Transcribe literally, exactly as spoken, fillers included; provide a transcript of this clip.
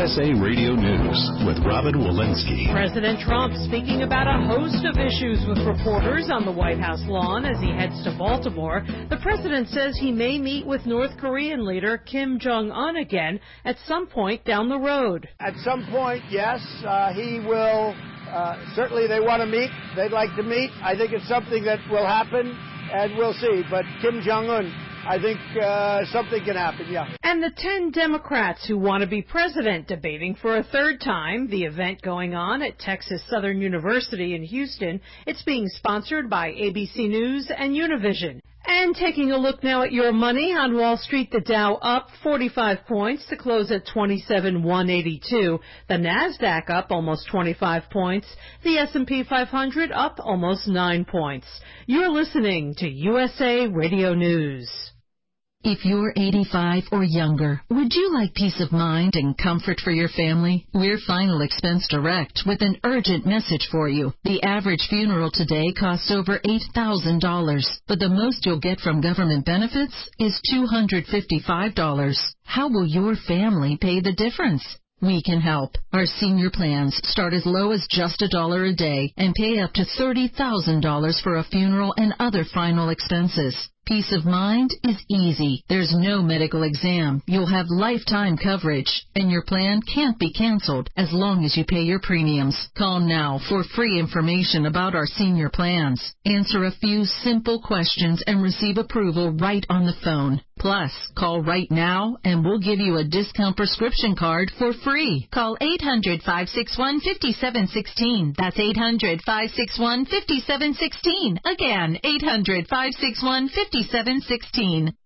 S A Radio News with Robin Walensky. President Trump speaking about a host of issues with reporters on the White House lawn as he heads to Baltimore. The president says he may meet with North Korean leader Kim Jong-un again at some point down the road. At some point, yes, uh, he will. Uh, certainly they want to meet. They'd like to meet. I think it's something that will happen, and we'll see. But Kim Jong-un, I think uh, something can happen, yeah. And the ten Democrats who want to be president debating for a third time. The event going on at Texas Southern University in Houston. It's being sponsored by A B C News and Univision. And taking a look now at your money on Wall Street, the Dow up forty-five points to close at twenty-seven thousand one hundred eighty-two. The Nasdaq up almost twenty-five points. The S and P five hundred up almost nine points. You're listening to U S A Radio News. If you're eighty-five or younger, would you like peace of mind and comfort for your family? We're Final Expense Direct with an urgent message for you. The average funeral today costs over eight thousand dollars, but the most you'll get from government benefits is two hundred fifty-five dollars. How will your family pay the difference? We can help. Our senior plans start as low as just a dollar a day and pay up to thirty thousand dollars for a funeral and other final expenses. Peace of mind is easy. There's no medical exam. You'll have lifetime coverage, and your plan can't be canceled as long as you pay your premiums. Call now for free information about our senior plans. Answer a few simple questions and receive approval right on the phone. Plus, call right now and we'll give you a discount prescription card for free. Call eight hundred, five six one, five seven one six. That's eight hundred, five six one, five seven one six. Again, eight hundred, five six one, five seven one six.